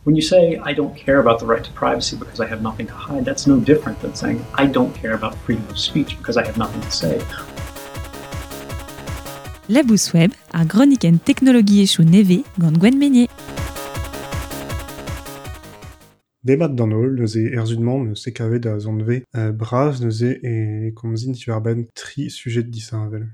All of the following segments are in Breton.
When you say, I don't care about the right to privacy because I have nothing to hide, that's no different than saying, I don't care about freedom of speech because I have nothing to say. Labous Web, ar groniken teknologiezhioù neve gant Gwen Meignet. Demat d'an holl, neuze erzhudement neus e kavet da zonve braz neuze e komzin tivr-benn tri sujet disheñvel.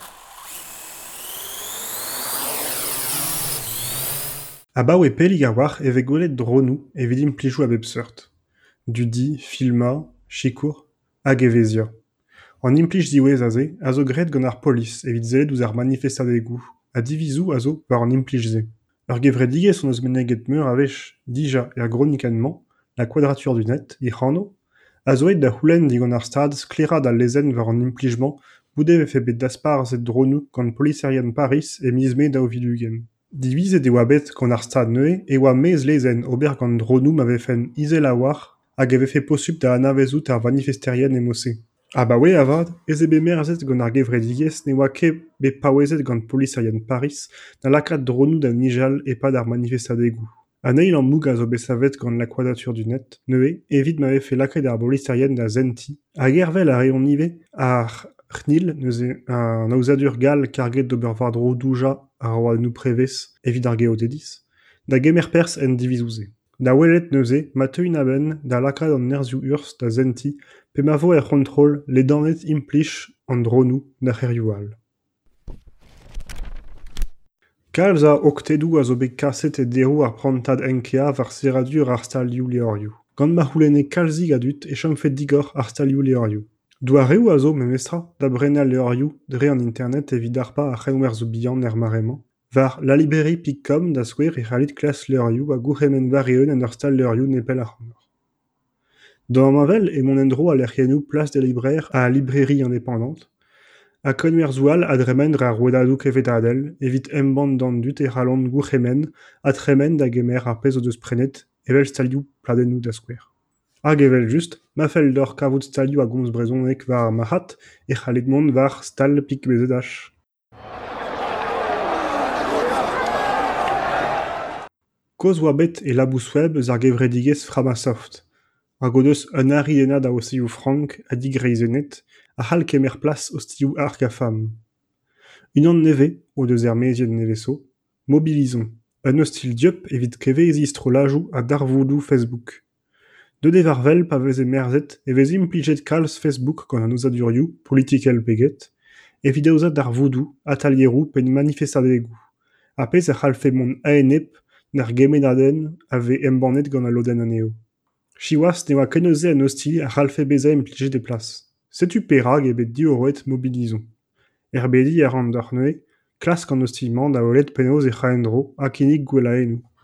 Abaoe e pellig a oar e vez gwelet dronoù evit implijoù a bep seurt. Dudi, filma, chikour, hag evezia. An implij diwez a ze, a zo graet gant ar polis evit zelet ouzh ar manifestadegoù, a divizou a zo war an implij ze. Ur gevredigezh on eus menneget meur a wech dija er gronikenmañ, la quadrature du net, e c'hanno, a zo aet da c'houlenn digant ar stad skleraat a lezenn war an implijmañ goude vefe bet dasparzhet dronoù gant poliserien Paris e miz me da ovidugenn. Divizet e oa bet gant ar stad neuze e oa mez lezenn ober gant dronoù ma vefen izel a war hag e vefe posupl da anavezout ar manifesterien e mosse. Abaoe avad, ez ebe merzhet gant ar gevredigezh ne oa ket bet paouezet gant poliserien Paris na lakaat dronoù da nijal e pad ar manifestadegoù. An-eil an moug a zo bet savet gant la quadrature du net, neuze, evit ma vefe lakaet ar poliserien da zenti, hag ervel a reont nive ar c'hnil neuze an aozadur gal karget d'ober war-dro douja a oa nou prevez evit ar geodediz, da gemer pers en divizouze. Da welet neuze, ma teuin a-benn da lakaat an nerzioù urzh da zenti pe ma vo er c'hontrol ledanet implij an dronoù da c'herioù all. Kalz a oktedoù a zo bet kaset e derou ar prantad enkea war seradur ar stalioù leorioù. Gant ma c'houlenne kalzig a dut e chamfet digor ar stalioù leorioù. Douareoù a zo, memestra, da brennal leorioù dre an internet evit ar pa a c'henwer zo bihan er maremañ, war laliberi.com da souer e c'hallit klas leorioù a gourc'hemen vareun en ur stal leorioù nepell ar c'honnor. Dans mavel e mon endro a lerc'hennoù place des libraires a librairie indépendante, a konwer zoual a dremen dre ar rouedadoù kevetadel, evit embann d'an dut e c'hallant gourc'hemen a tremen da gemer ar pezh o deus prenet evel stalioù pladennoù da skouer. Hag evel just, ma fell d'or kavout stalioù a gomz brezonek war ar mahat e c'hallit mont war stal pik bezedach. Koz oa bet e Labous Web eus ar gevredigezh Framasoft. Hag o deus un arienna da ostilhoù frank a digreizennet a c'hall kemer plas ostilhoù ar gafam. Unan neve, o deus er mezied nevezo, mobilizon, un ostil diop evit kevezh trolajoù a darvoudou Facebook. Deuet warvel pa veze merzhet e vez implijet kalz Facebook gant an aozadurioù, politikel peget, evit daouzat darvoudou, atalieroù pen manifestadegoù. A pezh a c'hallfe mont aenep n'ar gemennadenn a ve embannet gant a lodenn anezho. Chiwas ne oa ken neuze an ostil a c'hallfe bezañ implijet e plas. Setu perag e bet dioroet mobilizon. Erbedi er an d'ar neuze, klask an ostilman da welet penaos e c'haendro ha kinnig gwelaennoù.